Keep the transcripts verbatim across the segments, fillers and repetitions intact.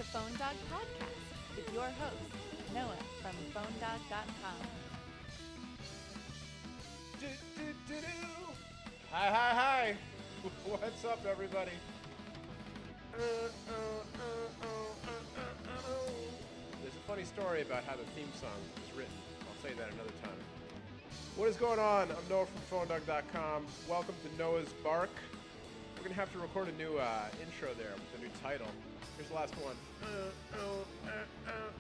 Phone Dog Podcast with your host, Noah from phone dog dot com. Do, do, do, do. Hi, hi, hi. What's up, everybody? Uh, uh, uh, uh, uh, uh, uh. There's a funny story about how the theme song was written. I'll tell you that another time. What is going on? I'm Noah from phone dog dot com. Welcome to Noah's Bark. We're going to have to record a new uh, intro there with a new title. Here's the last one. Uh, uh, uh, uh,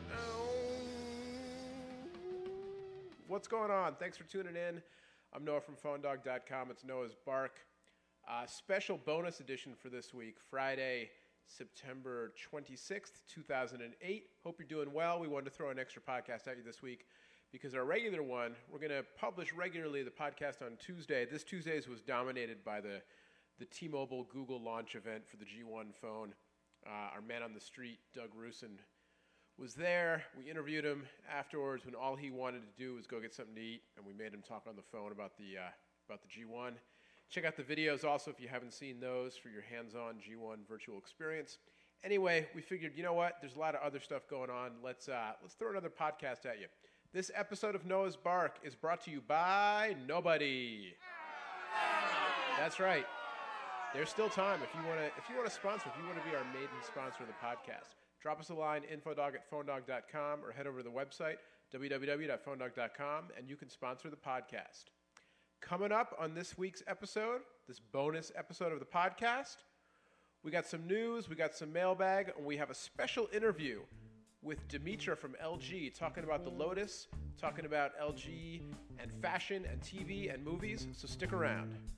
uh. What's going on? Thanks for tuning in. I'm Noah from phone dog dot com. It's Noah's Bark. Uh, special bonus edition for this week, Friday, September twenty-sixth, two thousand eight. Hope you're doing well. We wanted to throw an extra podcast at you this week because our regular one, we're going to publish regularly the podcast on Tuesday. This Tuesday's was dominated by the, the T-Mobile Google launch event for the G one phone. Uh, our man on the street, Doug Rusin, was there. We interviewed him afterwards when all he wanted to do was go get something to eat, and we made him talk on the phone about the uh, about the G one. Check out the videos also if you haven't seen those for your hands-on G one virtual experience. Anyway, we figured, you know what? There's a lot of other stuff going on. Let's uh, let's throw another podcast at you. This episode of Noah's Bark is brought to you by nobody. That's right. There's still time if you want to if you want to sponsor, if you want to be our maiden sponsor of the podcast. Drop us a line, infodog at phone dog dot com, or head over to the website, w w w dot phone dog dot com, and you can sponsor the podcast. Coming up on this week's episode, this bonus episode of the podcast, we got some news, we got some mailbag, and we have a special interview with Dimitra from L G talking about the Lotus, talking about L G and fashion and T V and movies, so stick around.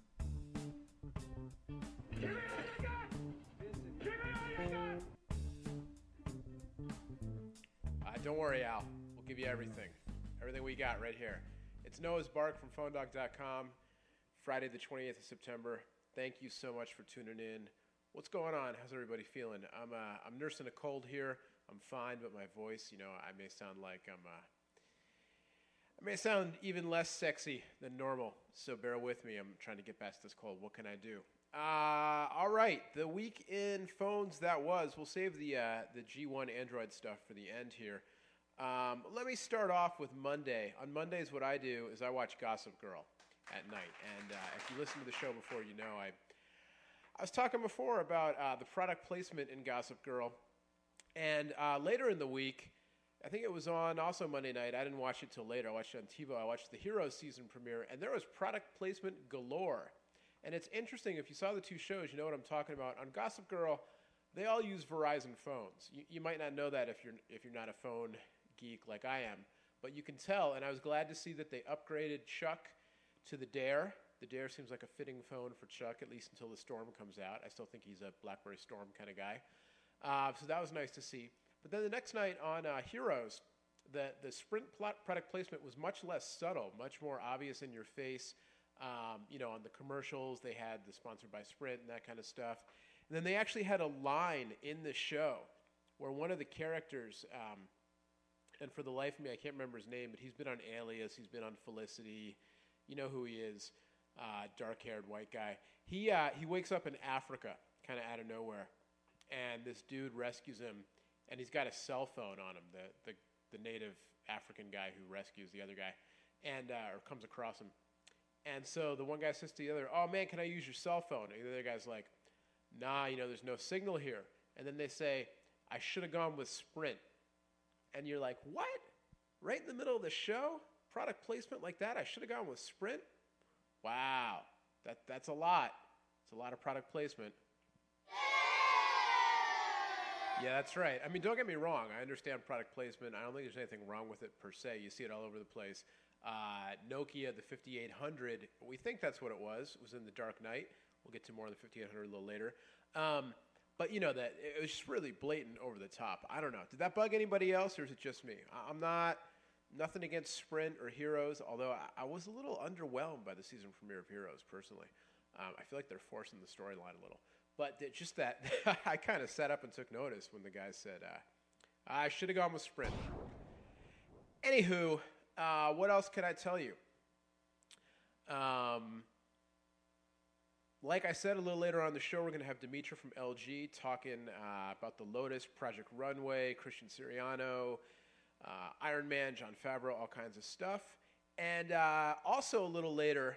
Uh, don't worry, Al. We'll give you everything. Everything we got right here. It's Noah's Bark from phone dog dot com, Friday the twenty-eighth of September. Thank you so much for tuning in. What's going on? How's everybody feeling? I'm uh, I'm nursing a cold here. I'm fine, but my voice, you know, I may sound like I'm... Uh, I may sound even less sexy than normal, so bear with me. I'm trying to get past this cold. What can I do? Uh, all right, the week in phones that was. We'll save the uh, the G one Android stuff for the end here. Um, let me start off with Monday. On Mondays, what I do is I watch Gossip Girl at night. And uh, if you listen to the show before, you know I I was talking before about uh, the product placement in Gossip Girl. And uh, later in the week, I think it was on also Monday night. I didn't watch it till later. I watched it on TiVo. I watched the Heroes season premiere, and there was product placement galore. And it's interesting, if you saw the two shows, you know what I'm talking about. On Gossip Girl, they all use Verizon phones. You, you might not know that if you're if you're not a phone geek like I am, but you can tell, and I was glad to see that they upgraded Chuck to the Dare. The Dare seems like a fitting phone for Chuck, at least until the Storm comes out. I still think he's a BlackBerry Storm kind of guy. Uh, so that was nice to see. But then the next night on uh, Heroes, the, the Sprint plot product placement was much less subtle, much more obvious in your face. Um, you know, on the commercials, they had the sponsored by Sprint and that kind of stuff. And then they actually had a line in the show where one of the characters, um, and for the life of me, I can't remember his name, but he's been on Alias, he's been on Felicity, you know who he is, uh, dark-haired white guy. He uh, he wakes up in Africa, kind of out of nowhere, and this dude rescues him, and he's got a cell phone on him, the the, the native African guy who rescues the other guy, and uh, or comes across him. And so the one guy says to the other, "Oh, man, can I use your cell phone?" And the other guy's like, "Nah, you know, there's no signal here." And then they say, "I should have gone with Sprint." And you're like, what? Right in the middle of the show? Product placement like that? I should have gone with Sprint? Wow. That That's a lot. It's a lot of product placement. Yeah, that's right. I mean, don't get me wrong. I understand product placement. I don't think there's anything wrong with it per se. You see it all over the place. Uh, Nokia, the fifty-eight hundred, we think that's what it was. It was in the Dark Knight. We'll get to more of the fifty-eight hundred a little later. Um, but, you know, that it was just really blatant over the top. I don't know. Did that bug anybody else, or is it just me? I'm not, nothing against Sprint or Heroes, although I, I was a little underwhelmed by the season premiere of Heroes, personally. Um, I feel like they're forcing the storyline a little. But it, just that, I kind of sat up and took notice when the guy said, uh, I should have gone with Sprint. Anywho, uh, what else can I tell you? Um, like I said, a little later on in the show, we're going to have Dimitra from L G talking uh, about the Lotus, Project Runway, Christian Siriano, uh, Iron Man, Jon Favreau, all kinds of stuff. And uh, also a little later,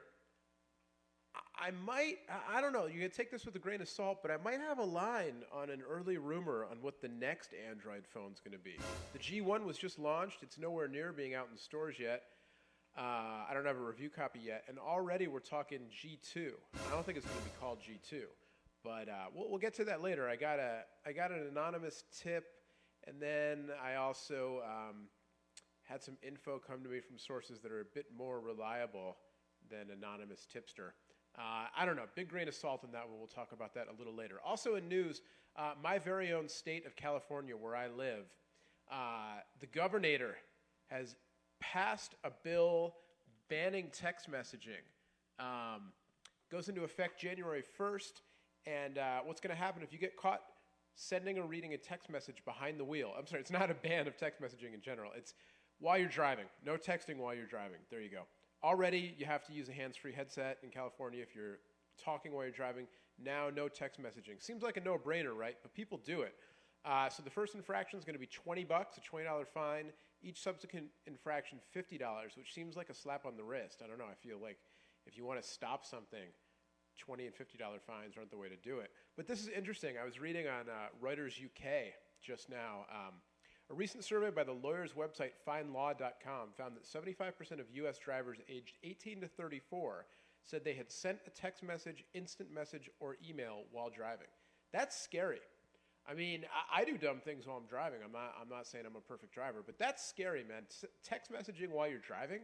I might, I don't know, you're going to take this with a grain of salt, but I might have a line on an early rumor on what the next Android phone's going to be. The G one was just launched. It's nowhere near being out in stores yet. Uh, I don't have a review copy yet. And already we're talking G two. I don't think it's going to be called G two. But uh, we'll, we'll get to that later. I got, a, I got an anonymous tip, and then I also um, had some info come to me from sources that are a bit more reliable than anonymous tipster. Uh, I don't know, big grain of salt in that one. We'll talk about that a little later. Also in news, uh, my very own state of California, where I live, uh, the governor has passed a bill banning text messaging. Um, goes into effect January first, and uh, what's going to happen if you get caught sending or reading a text message behind the wheel? I'm sorry, it's not a ban of text messaging in general. It's while you're driving. No texting while you're driving. There you go. Already, you have to use a hands-free headset in California if you're talking while you're driving. Now, no text messaging. Seems like a no-brainer, right? But people do it. Uh, so the first infraction is going to be twenty bucks, a twenty dollars fine. Each subsequent infraction, fifty dollars, which seems like a slap on the wrist. I don't know. I feel like if you want to stop something, twenty and fifty dollars fines aren't the way to do it. But this is interesting. I was reading on uh, Reuters U K just now. Um, A recent survey by the lawyer's website find law dot com found that seventy-five percent of U S drivers aged eighteen to thirty-four said they had sent a text message, instant message, or email while driving. That's scary. I mean, I, I do dumb things while I'm driving. I'm not, I'm not saying I'm a perfect driver, but that's scary, man. S- text messaging while you're driving?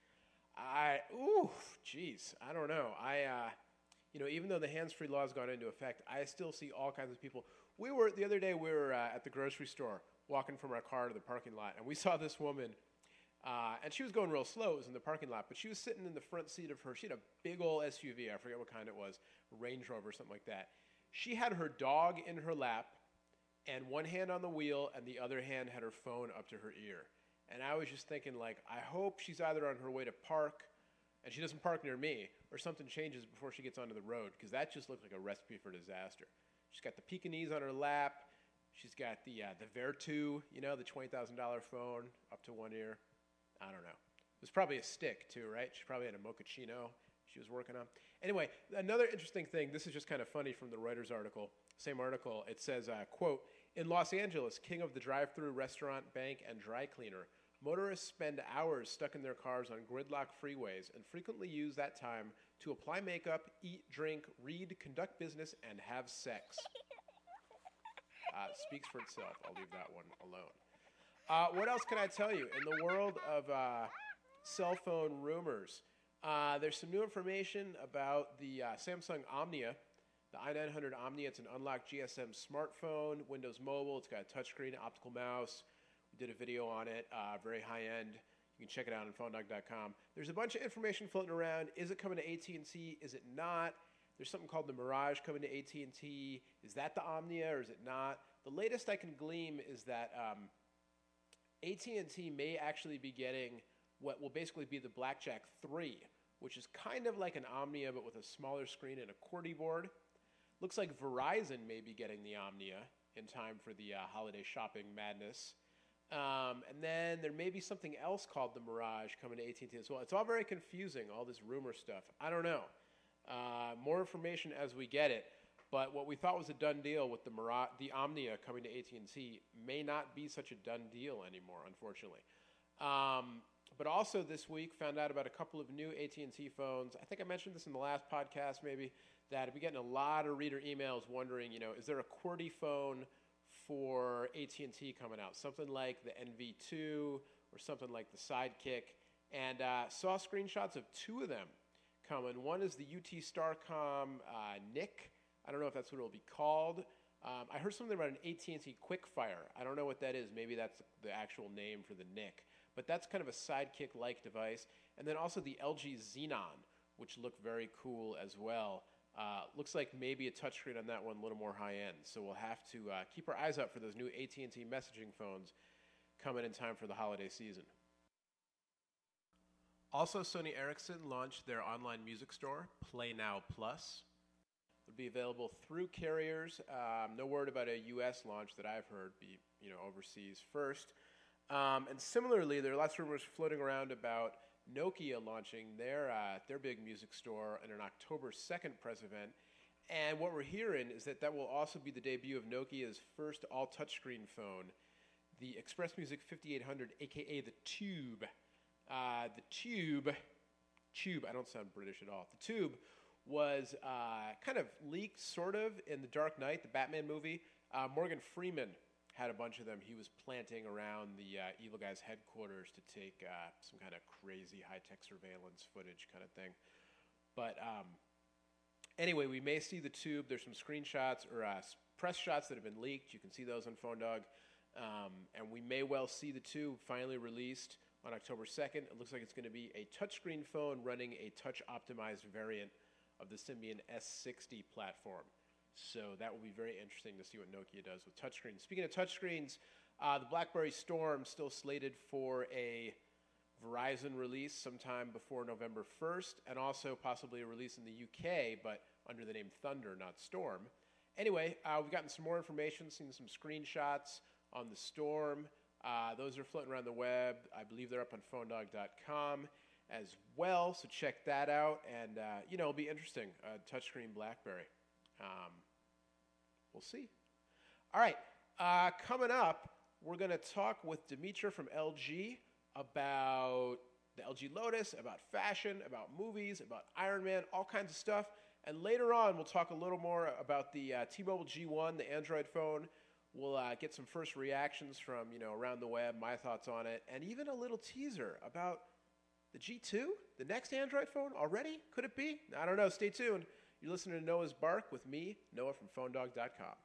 I, ooh, geez, I don't know. I, uh, you know, even though the hands-free law has gone into effect, I still see all kinds of people. We were, the other day, we were uh, at the grocery store, walking from our car to the parking lot, and we saw this woman, uh, and she was going real slow. It was in the parking lot, but she was sitting in the front seat of her. She had a big old S U V. I forget what kind it was, Range Rover, something like that. She had her dog in her lap, and one hand on the wheel, and the other hand had her phone up to her ear. And I was just thinking, like, I hope she's either on her way to park, and she doesn't park near me, or something changes before she gets onto the road, because that just looked like a recipe for disaster. She's got the Pekingese on her lap. She's got the uh, the Vertu, you know, the twenty thousand dollars phone up to one ear. I don't know. It was probably a stick, too, right? She probably had a mochaccino she was working on. Anyway, another interesting thing, this is just kind of funny from the Reuters article, same article. It says, uh, quote, in Los Angeles, king of the drive-through restaurant, bank, and dry cleaner, motorists spend hours stuck in their cars on gridlock freeways and frequently use that time to apply makeup, eat, drink, read, conduct business, and have sex. Uh, speaks for itself. I'll leave that one alone. Uh, what else can I tell you? In the world of uh, cell phone rumors, uh, there's some new information about the uh, Samsung Omnia, the i nine hundred Omnia. It's an unlocked G S M smartphone, Windows Mobile. It's got a touchscreen, optical mouse. We did a video on it, uh, very high-end. You can check it out on phone dog dot com. There's a bunch of information floating around. Is it coming to A T and T? Is it not? There's something called the Mirage coming to A T and T. Is that the Omnia or is it not? The latest I can glean is that um, A T and T may actually be getting what will basically be the Blackjack three, which is kind of like an Omnia but with a smaller screen and a QWERTY board. Looks like Verizon may be getting the Omnia in time for the uh, holiday shopping madness. Um, and then there may be something else called the Mirage coming to A T and T as well. It's all very confusing, all this rumor stuff. I don't know. Uh, more information as we get it. But what we thought was a done deal with the Mirage, the Omnia coming to A T and T may not be such a done deal anymore, unfortunately. Um, but also this week found out about a couple of new A T and T phones. I think I mentioned this in the last podcast maybe, that I've been getting a lot of reader emails wondering, you know, is there a QWERTY phone for A T and T coming out? Something like the N V two or something like the Sidekick. And uh, saw screenshots of two of them coming. One is the U T Starcom uh, N I C. I don't know if that's what it'll be called. Um, I heard something about an A T and T Quickfire. I don't know what that is. Maybe that's the actual name for the N I C. But that's kind of a Sidekick-like device. And then also the L G Xenon, which looked very cool as well. Uh, looks like maybe a touchscreen on that one, a little more high-end. So we'll have to uh, keep our eyes out for those new A T and T messaging phones coming in time for the holiday season. Also, Sony Ericsson launched their online music store, Play Now Plus. It'll be available through carriers. Um, no word about a U S launch that I've heard. Be you know overseas first. Um, and similarly, there are lots of rumors floating around about Nokia launching their uh, their big music store in an October second press event. And what we're hearing is that that will also be the debut of Nokia's first all-touchscreen phone, the Express Music fifty-eight hundred, a k a the Tube. Uh, the Tube, Tube, I don't sound British at all. The Tube was uh, kind of leaked, sort of, in The Dark Knight, the Batman movie. Uh, Morgan Freeman had a bunch of them. He was planting around the uh, evil guy's headquarters to take uh, some kind of crazy high-tech surveillance footage kind of thing. But um, anyway, we may see the Tube. There's some screenshots or uh, press shots that have been leaked. You can see those on PhoneDog. Um, and we may well see the Tube finally released on October second. It looks like it's going to be a touchscreen phone running a touch-optimized variant of the Symbian S sixty platform. So that will be very interesting to see what Nokia does with touchscreens. Speaking of touchscreens, uh, the BlackBerry Storm still slated for a Verizon release sometime before November first, and also possibly a release in the U K, but under the name Thunder, not Storm. Anyway, uh, we've gotten some more information, seen some screenshots on the Storm. Uh, those are floating around the web. I believe they're up on phonedog dot com as well, so check that out. And, uh, you know, it'll be interesting. Uh, touchscreen BlackBerry. Um, we'll see. All right. Uh, coming up, we're going to talk with Dimitra from L G about the L G Lotus, about fashion, about movies, about Iron Man, all kinds of stuff. And later on, we'll talk a little more about the uh, T-Mobile G one, the Android phone. We'll uh, get some first reactions from, you know, around the web, my thoughts on it, and even a little teaser about the G two, the next Android phone already? Could it be? I don't know. Stay tuned. You're listening to Noah's Bark with me, Noah from phonedog dot com.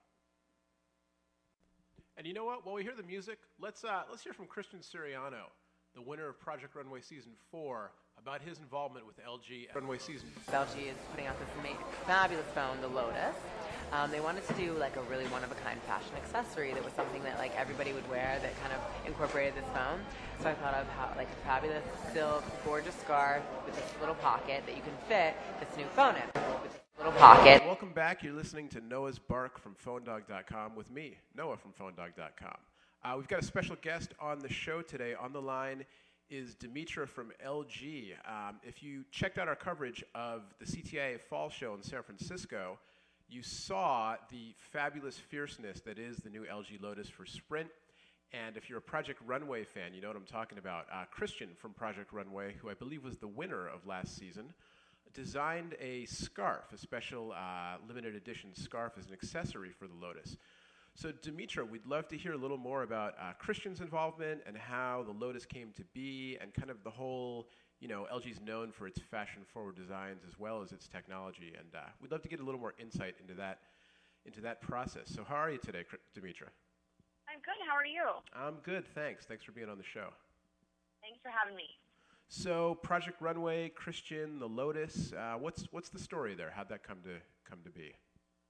And you know what? While we hear the music, let's uh, let's hear from Christian Siriano, the winner of Project Runway Season four, about his involvement with L G Runway Season four. L G is putting out this amazing, fabulous phone, the Lotus. Um, they wanted to do like a really one-of-a-kind fashion accessory that was something that like everybody would wear that kind of incorporated this phone. So I thought of how like a fabulous silk, gorgeous scarf with this little pocket that you can fit this new phone in. With this little pocket. Welcome back. You're listening to Noah's Bark from phonedog dot com with me, Noah from phonedog dot com. Uh, we've got a special guest on the show today. On the line is Dimitra from L G. Um, if you checked out our coverage of the C T I A Fall Show in San Francisco, you saw the fabulous fierceness that is the new L G Lotus for Sprint. And if you're a Project Runway fan, you know what I'm talking about. Uh, Christian from Project Runway, who I believe was the winner of last season, designed a scarf, a special uh, limited edition scarf as an accessory for the Lotus. So, Dimitra, we'd love to hear a little more about uh, Christian's involvement and how the Lotus came to be and kind of the whole, you know, L G's known for its fashion-forward designs as well as its technology. And uh, we'd love to get a little more insight into that into that process. So how are you today, Dimitra? I'm good. How are you? I'm good, thanks. Thanks for being on the show. Thanks for having me. So, Project Runway, Christian, the Lotus, uh, what's what's the story there? How'd that come to come to be?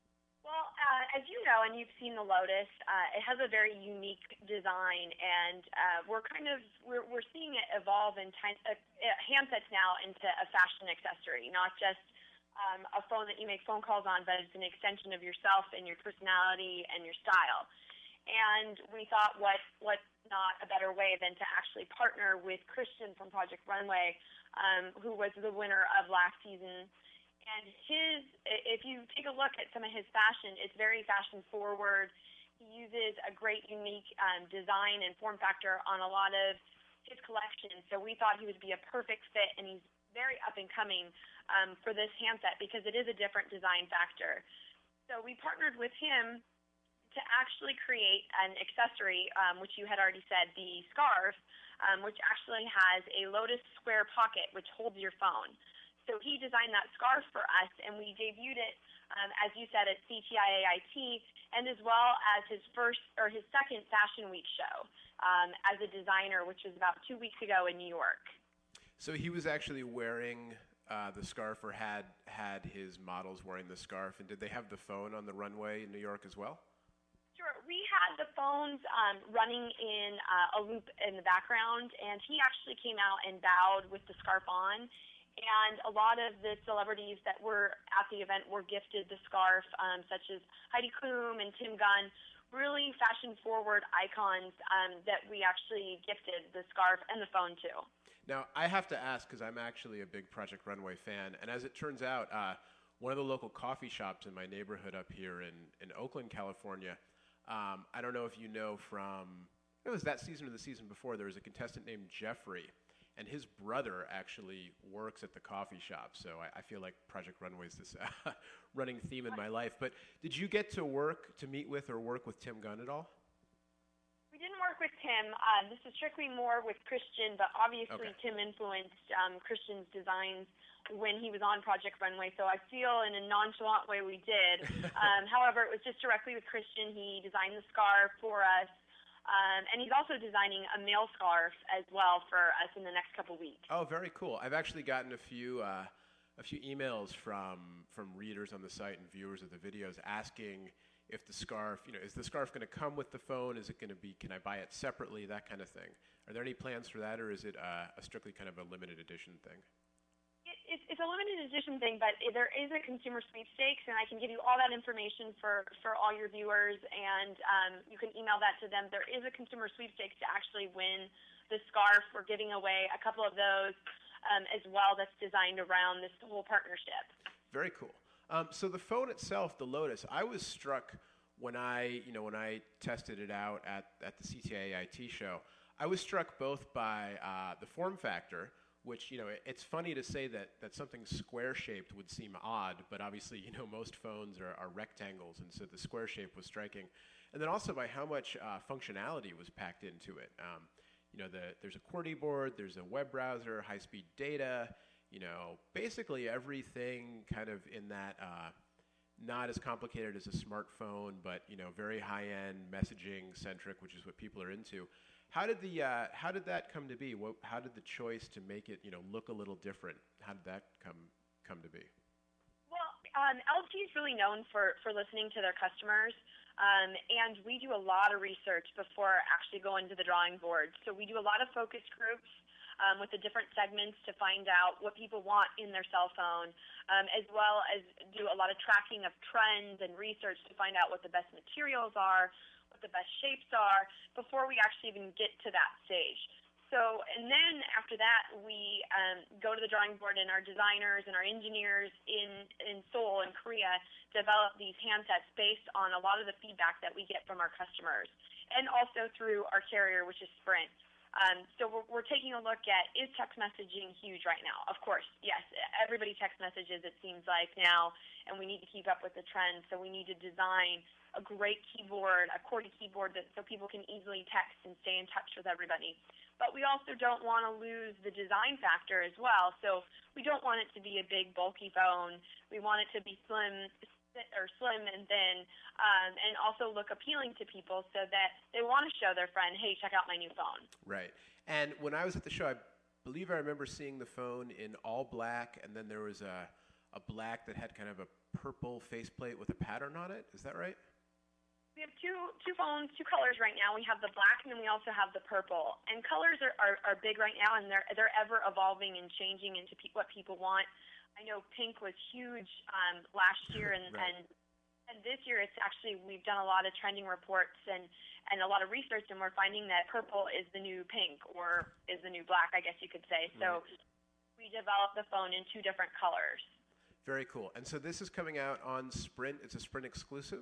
Well, uh, as you know, and you've seen the Lotus, uh, it has a very unique design, and uh, we're kind of we're we're seeing it evolve in time, uh, handsets now into a fashion accessory, not just um, a phone that you make phone calls on, but it's an extension of yourself and your personality and your style. And we thought, what what not a better way than to actually partner with Christian from Project Runway, um, who was the winner of last season. And his, if you take a look at some of his fashion, it's very fashion forward. He uses a great unique um, design and form factor on a lot of his collections. So we thought he would be a perfect fit, and he's very up and coming um, for this handset because it is a different design factor. So we partnered with him to actually create an accessory, um, which you had already said, the scarf, um, which actually has a Lotus square pocket, which holds your phone. So he designed that scarf for us, and we debuted it, um, as you said, at C T I A I T, and as well as his first or his second Fashion Week show um, as a designer, which was about two weeks ago in New York. So he was actually wearing uh, the scarf, or had had his models wearing the scarf, and did they have the phone on the runway in New York as well? Sure. We had the phones um, running in uh, a loop in the background, and he actually came out and bowed with the scarf on. and a lot of the celebrities that were at the event were gifted the scarf, um, such as Heidi Klum and Tim Gunn, really fashion-forward icons um, that we actually gifted the scarf and the phone to. Now, I have to ask, because I'm actually a big Project Runway fan, and as it turns out, uh, one of the local coffee shops in my neighborhood up here in, in Oakland, California, um, I don't know if you know from, it was that season or the season before, there was a contestant named Jeffrey, and his brother actually works at the coffee shop, so I, I feel like Project Runway is this uh, running theme in my life. But did you get to work, to meet with or work with Tim Gunn at all? We didn't work with Tim. Um, this is strictly more with Christian, but obviously Okay. Tim influenced um, Christian's designs when he was on Project Runway, so I feel in a nonchalant way we did. um, however, it was just directly with Christian. He designed the scarf for us. Um, and he's also designing a male scarf as well for us in the next couple weeks. Oh, very cool. I've actually gotten a few uh, a few emails from from readers on the site and viewers of the videos asking if the scarf, you know, is the scarf going to come with the phone? Is it going to be, can I buy it separately? That kind of thing. Are there any plans for that, or is it uh, a strictly kind of a limited edition thing? It's, it's a limited edition thing, but there is a consumer sweepstakes, and I can give you all that information for, for all your viewers, and um, you can email that to them. There is a consumer sweepstakes to actually win the scarf. We're giving away a couple of those um, as well that's designed around this whole partnership. Very cool. Um, so the phone itself, the Lotus, I was struck when I, you know, when I tested it out at, at the C T A I T show. I was struck both by uh, the form factor, which, you know, it, it's funny to say that, that something square-shaped would seem odd, but obviously, you know, most phones are, are rectangles, and so the square shape was striking. And then also by how much uh, functionality was packed into it. Um, you know, the, there's a QWERTY board, there's a web browser, high-speed data, you know, basically everything kind of in that uh, not as complicated as a smartphone, but, you know, very high-end messaging-centric, which is what people are into. How did the uh, how did that come to be? What, how did the choice to make it, you know, look a little different? How did that come come to be? Well, um, L G is really known for, for listening to their customers, um, and we do a lot of research before actually going to the drawing board. So we do a lot of focus groups um, with the different segments to find out what people want in their cell phone, um, as well as do a lot of tracking of trends and research to find out what the best materials are, what the best shapes are, before we actually even get to that stage. So, and then after that, we um, go to the drawing board, and our designers and our engineers in, in Seoul, in Korea, develop these handsets based on a lot of the feedback that we get from our customers, and also through our carrier, which is Sprint. Um, so we're, we're taking a look at, is text messaging huge right now? Of course, yes. Everybody text messages, it seems like now, and we need to keep up with the trends. So we need to design a great keyboard, a QWERTY keyboard, that so people can easily text and stay in touch with everybody. But we also don't want to lose the design factor as well. So we don't want it to be a big, bulky phone. We want it to be slim, or slim and thin, um, and also look appealing to people so that they want to show their friend, hey, check out my new phone. Right. And when I was at the show, I believe I remember seeing the phone in all black, and then there was a, a black that had kind of a purple faceplate with a pattern on it. Is that right? We have two two phones, two colors right now. We have the black, and then we also have the purple. And colors are, are, are big right now, and they're they're ever evolving and changing into pe- what people want. I know pink was huge um, last year, and, right. and and this year it's actually, we've done a lot of trending reports and, and a lot of research, and we're finding that purple is the new pink, or is the new black, I guess you could say. So right. we developed the phone in two different colors. Very cool. And so this is coming out on Sprint. It's a Sprint exclusive?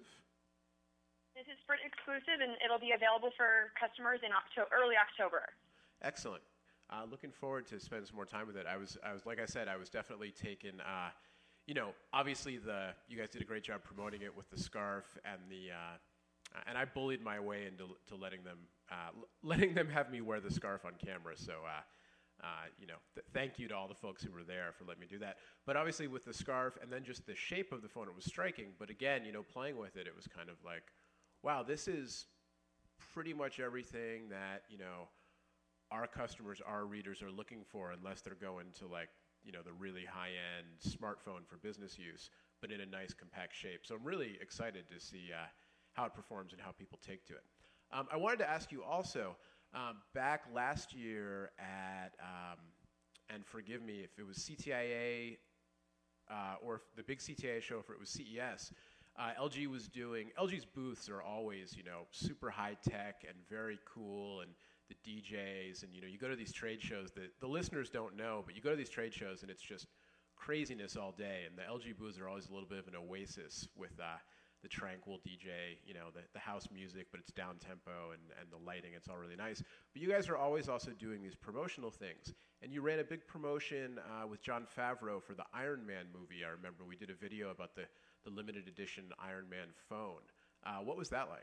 This is Sprint exclusive, and it'll be available for customers in October, early October. Excellent. Uh, looking forward to spending some more time with it. I was, I was, like I said, I was definitely taken. Uh, you know, obviously the you guys did a great job promoting it with the scarf and the, uh, and I bullied my way into to letting them, uh, l- letting them have me wear the scarf on camera. So, uh, uh, you know, th- thank you to all the folks who were there for letting me do that. But obviously with the scarf and then just the shape of the phone, it was striking. But again, you know, playing with it, it was kind of like, wow, this is pretty much everything that, you know, our customers, our readers are looking for, unless they're going to, like, you know, the really high-end smartphone for business use, but in a nice compact shape. So I'm really excited to see uh, how it performs and how people take to it. Um, I wanted to ask you also, um, back last year at um, and forgive me if it was C T I A uh, or if the big C T I A show, if it was C E S, uh, L G was doing, L G's booths are always, you know, super high tech and very cool, and the D Js, and, you know, you go to these trade shows that the listeners don't know, but you go to these trade shows and it's just craziness all day, and the L G booths are always a little bit of an oasis with uh, the tranquil D J, you know, the, the house music, but it's down tempo, and, and the lighting, it's all really nice. But you guys are always also doing these promotional things. And you ran a big promotion uh, with Jon Favreau for the Iron Man movie. I remember we did a video about the, the limited edition Iron Man phone. Uh, what was that like?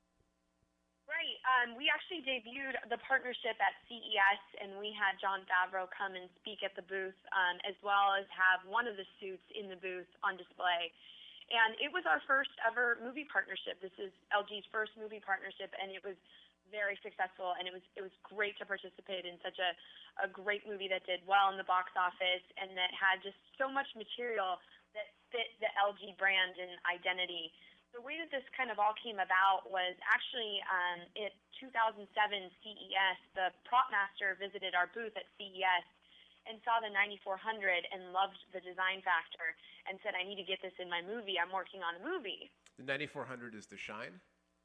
Right. Um, we actually debuted the partnership at C E S, and we had Jon Favreau come and speak at the booth, um, as well as have one of the suits in the booth on display. And it was our first ever movie partnership. This is L G's first movie partnership, and it was very successful, and it was it was great to participate in such a, a great movie that did well in the box office and that had just so much material that fit the L G brand and identity. The way that this kind of all came about was actually um, at two thousand seven C E S, the prop master visited our booth at C E S and saw the ninety-four hundred and loved the design factor and said, I need to get this in my movie. I'm working on a movie. The ninety-four hundred is the Shine?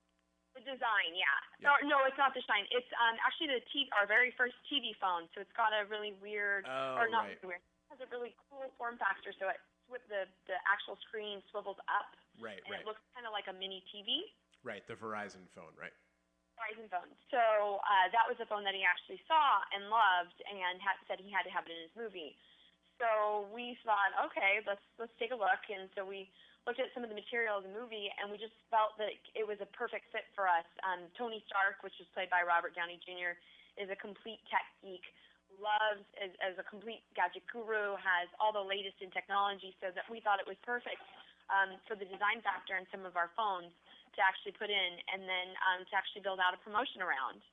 The design, yeah. Yeah. No, no, it's not the Shine. It's um, actually the T- our very first T V phone, so it's got a really weird, Oh, or not right. weird, it has a really cool form factor, so it swi- the, the actual screen swivels up, Right, and right. it looks kind of like a mini T V. Right, the Verizon phone, right? Verizon phone. So uh, that was a phone that he actually saw and loved, and had, said he had to have it in his movie. So we thought, okay, let's let's take a look, and so we looked at some of the material of the movie, and we just felt that it was a perfect fit for us. Um, Tony Stark, which was played by Robert Downey Junior, is a complete tech geek, loves as, as a complete gadget guru, has all the latest in technology, so that we thought it was perfect um, for the design factor in some of our phones to actually put in, and then um, to actually build out a promotion around.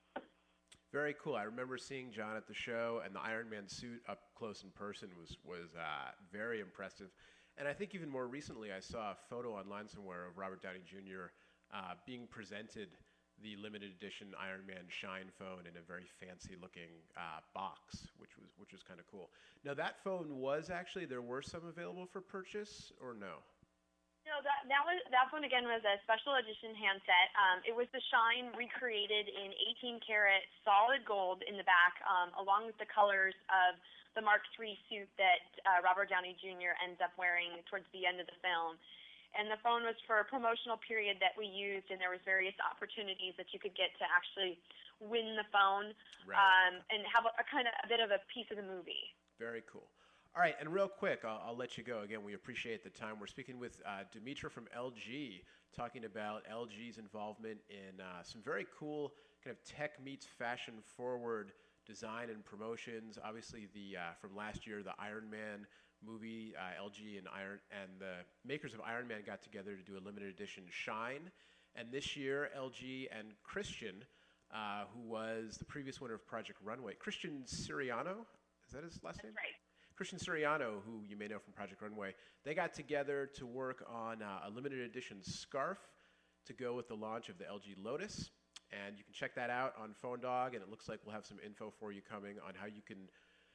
Very cool. I remember seeing John at the show, and the Iron Man suit up close in person was was uh, very impressive. And I think even more recently, I saw a photo online somewhere of Robert Downey Junior uh, being presented the limited edition Iron Man Shine phone in a very fancy-looking uh, box, which was which was kind of cool. Now that phone was actually, there were some available for purchase, or no? No, that that was that one again was a special edition handset. Um, it was the Shine recreated in eighteen karat solid gold in the back, um, along with the colors of the Mark three suit that uh, Robert Downey Junior ends up wearing towards the end of the film. And the phone was for a promotional period that we used, and there was various opportunities that you could get to actually win the phone, Right. um, and have a, a kind of a bit of a piece of the movie. Very cool. All right, and real quick, I'll, I'll let you go. Again, we appreciate the time. We're speaking with uh, Dimitra from L G, talking about L G's involvement in uh, some very cool kind of tech meets fashion forward design and promotions. Obviously, the uh, from last year, the Iron Man movie, uh, L G and Iron and the makers of Iron Man got together to do a limited edition Shine. And this year, L G and Christian, uh, who was the previous winner of Project Runway, Christian Siriano, is that his last name? That's right. Christian Siriano, who you may know from Project Runway, they got together to work on uh, a limited edition scarf to go with the launch of the L G Lotus. And you can check that out on Phone Dog, and it looks like we'll have some info for you coming on how you can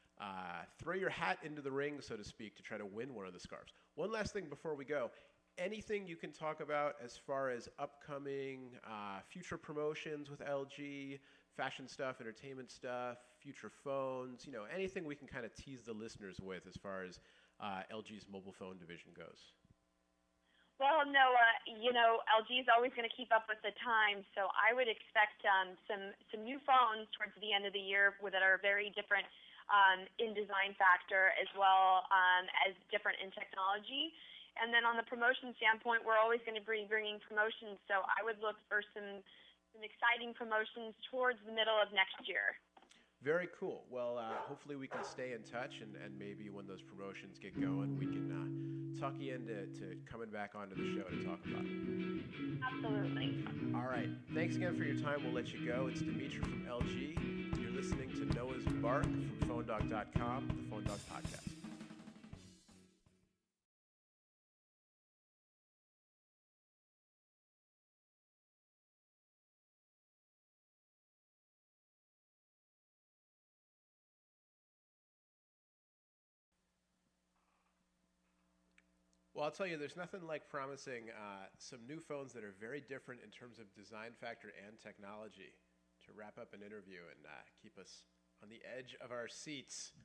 uh, throw your hat into the ring, so to speak, to try to win one of the scarves. One last thing before we go. Anything you can talk about as far as upcoming uh, future promotions with L G, fashion stuff, entertainment stuff, future phones, you know, anything we can kind of tease the listeners with as far as uh, L G's mobile phone division goes? Well, Noah, you know, L G is always going to keep up with the times, so I would expect um, some some new phones towards the end of the year that are very different um, in design factor as well um, as different in technology. And then on the promotion standpoint, we're always going to be bringing promotions, so I would look for some some exciting promotions towards the middle of next year. Very cool. Well, uh, hopefully we can stay in touch, and, and maybe when those promotions get going, we can uh, talk you into to coming back onto the show to talk about it. Absolutely. All right. Thanks again for your time. We'll let you go. It's Dimitra from L G. You're listening to Noah's Bark from phone dog dot com, the Phone Dog Podcast. Well, I'll tell you, there's nothing like promising uh, some new phones that are very different in terms of design factor and technology to wrap up an interview and uh, keep us on the edge of our seats.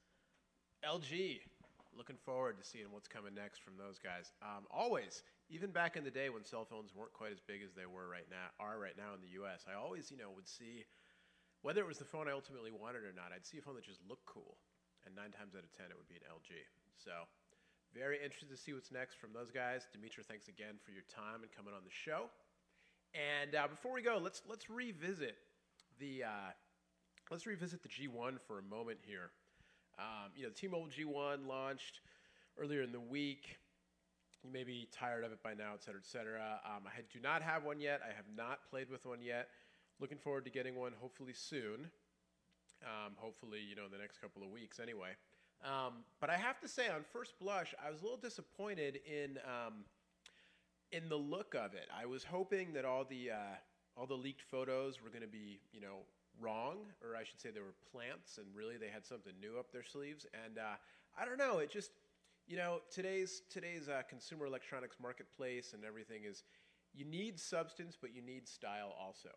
L G, looking forward to seeing what's coming next from those guys. Um, always, even back in the day when cell phones weren't quite as big as they were right now, are right now in the U S, I always, you know, would see, whether it was the phone I ultimately wanted or not, I'd see a phone that just looked cool, and nine times out of ten, it would be an L G. So, very interested to see what's next from those guys. Dimitra, thanks again for your time and coming on the show. And uh, before we go, let's let's revisit the uh, let's revisit the G one for a moment here. Um, you know, the T-Mobile G one launched earlier in the week. You may be tired of it by now, et cetera, et cetera. Um, I do not have one yet. I have not played with one yet. Looking forward to getting one hopefully soon. Um, hopefully, you know, in the next couple of weeks anyway. Um, but I have to say, on first blush, I was a little disappointed in um, in the look of it. I was hoping that all the uh, all the leaked photos were going to be, you know, wrong, or I should say they were plants, and really they had something new up their sleeves. And uh, I don't know, it just, you know, today's today's uh, consumer electronics marketplace and everything is, you need substance, but you need style also.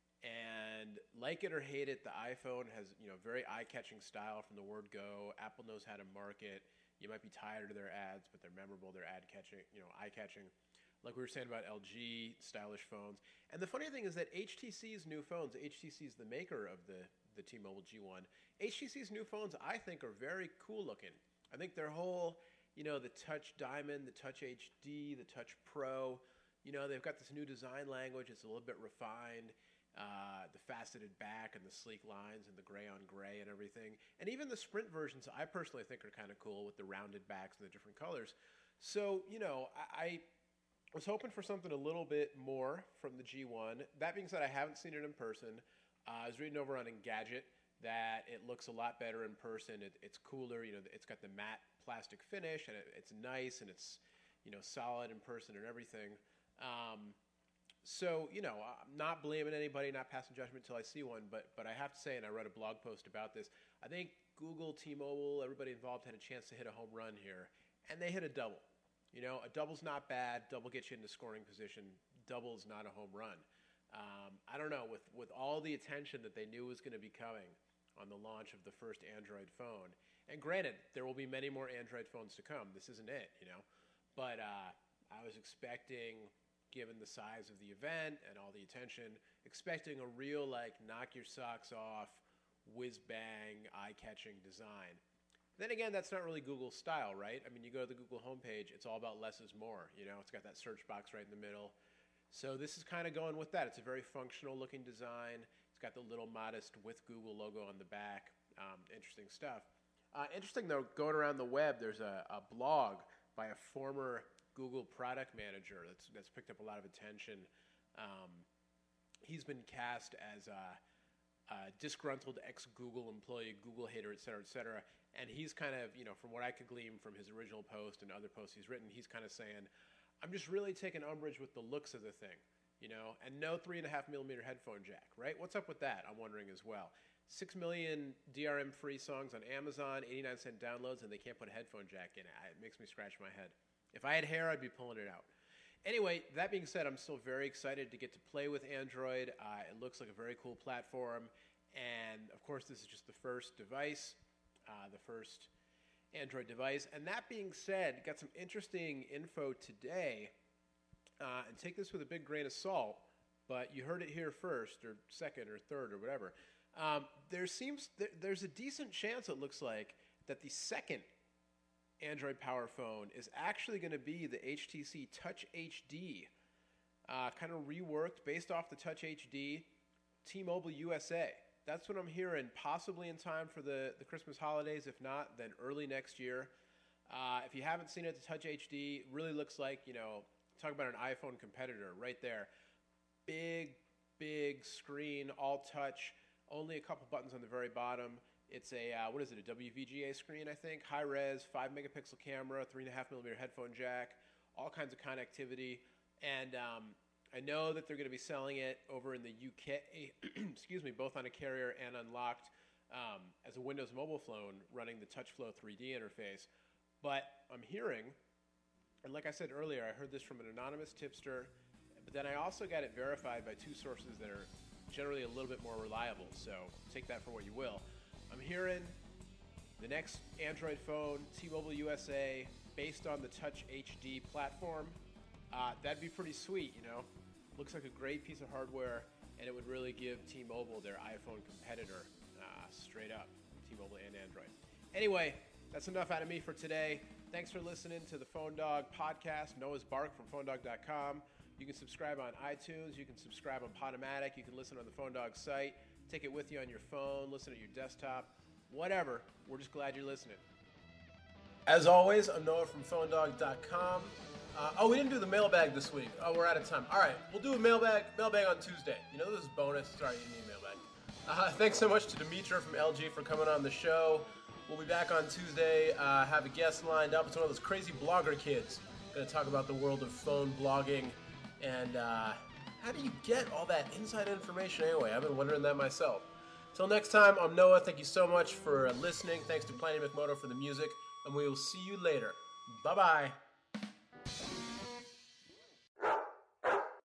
And like it or hate it, the iPhone has, you know, very eye-catching style from the word go. Apple knows how to market. You might be tired of their ads, but they're memorable. They're ad-catching, you know, eye-catching. Like we were saying about L G, stylish phones. And the funny thing is that H T C's new phones, H T C is the maker of the, the T-Mobile G one. H T C's new phones, I think, are very cool looking. I think their whole, you know, the Touch Diamond, the Touch H D, the Touch Pro, you know, they've got this new design language. It's a little bit refined. Uh, the faceted back and the sleek lines and the gray on gray and everything. And even the Sprint versions, I personally think are kind of cool with the rounded backs and the different colors. So, you know, I, I was hoping for something a little bit more from the G one. That being said, I haven't seen it in person. Uh, I was reading over on Engadget that it looks a lot better in person. It, it's cooler. You know, it's got the matte plastic finish, and it, it's nice, and it's, you know, solid in person and everything. Um, So, you know, I'm not blaming anybody, not passing judgment until I see one, but but I have to say, and I wrote a blog post about this, I think Google, T-Mobile, everybody involved had a chance to hit a home run here, and they hit a double. You know, a double's not bad. Double gets you into scoring position. Double's not a home run. Um, I don't know, with, with all the attention that they knew was going to be coming on the launch of the first Android phone, and granted, there will be many more Android phones to come. This isn't it, you know, but uh, I was expecting, given the size of the event and all the attention, expecting a real, like, knock your socks off, whiz-bang, eye-catching design. Then again, that's not really Google's style, right? I mean, you go to the Google homepage, it's all about less is more. You know, it's got that search box right in the middle. So this is kind of going with that. It's a very functional-looking design. It's got the little modest with Google logo on the back. Um, interesting stuff. Uh, interesting, though, going around the web, there's a, a blog by a former Google product manager that's that's picked up a lot of attention. Um, he's been cast as a, a disgruntled ex-Google employee, Google hater, et cetera, et cetera. And he's kind of, you know, from what I could glean from his original post and other posts he's written, he's kind of saying, I'm just really taking umbrage with the looks of the thing, you know, and no three and a half millimeter headphone jack, right? What's up with that? I'm wondering as well. Six million D R M-free songs on Amazon, eighty-nine cent downloads, and they can't put a headphone jack in it. It makes me scratch my head. If I had hair, I'd be pulling it out. Anyway, that being said, I'm still very excited to get to play with Android. Uh, it looks like a very cool platform. And, of course, this is just the first device, uh, the first Android device. And that being said, got some interesting info today. Uh, and take this with a big grain of salt, but you heard it here first, or second, or third, or whatever. Um, there seems there, there's a decent chance, it looks like, that the second Android Power phone is actually going to be the H T C Touch H D, uh, kind of reworked based off the Touch H D, T-Mobile U S A. That's what I'm hearing, possibly in time for the, the Christmas holidays. If not, then early next year. Uh, if you haven't seen it, the Touch H D really looks like, you know, talk about an iPhone competitor right there. Big, big screen, all touch, only a couple buttons on the very bottom. It's a, uh, what is it, a W V G A screen, I think. High res, five megapixel camera, three and a half millimeter headphone jack, all kinds of connectivity. And um, I know that they're going to be selling it over in the U K, excuse me, both on a carrier and unlocked um, as a Windows mobile phone running the TouchFlow three D interface. But I'm hearing And like I said earlier, I heard this from an anonymous tipster, but then I also got it verified by two sources that are generally a little bit more reliable. So take that for what you will. I'm hearing the next Android phone, T-Mobile U S A, based on the Touch H D platform. Uh, that'd be pretty sweet, you know. Looks like a great piece of hardware, and it would really give T-Mobile their iPhone competitor, uh, straight up, T-Mobile and Android. Anyway, that's enough out of me for today. Thanks for listening to the Phone Dog podcast. Noah's Bark from phone dog dot com. You can subscribe on iTunes. You can subscribe on Podomatic. You can listen on the Phone Dog site. Take it with you on your phone. Listen at your desktop. Whatever. We're just glad you're listening. As always, I'm Noah from phone dog dot com. Uh, oh, we didn't do the mailbag this week. Oh, we're out of time. All right, we'll do a mailbag mailbag on Tuesday. You know, this is bonus. Sorry, you need a mailbag. Uh, thanks so much to Dimitra from L G for coming on the show. We'll be back on Tuesday. Uh, have a guest lined up. It's one of those crazy blogger kids. Going to talk about the world of phone blogging and uh, how do you get all that inside information anyway? I've been wondering that myself. Till next time, I'm Noah. Thank you so much for listening. Thanks to Planny McMurdo for the music, and we will see you later. Bye-bye.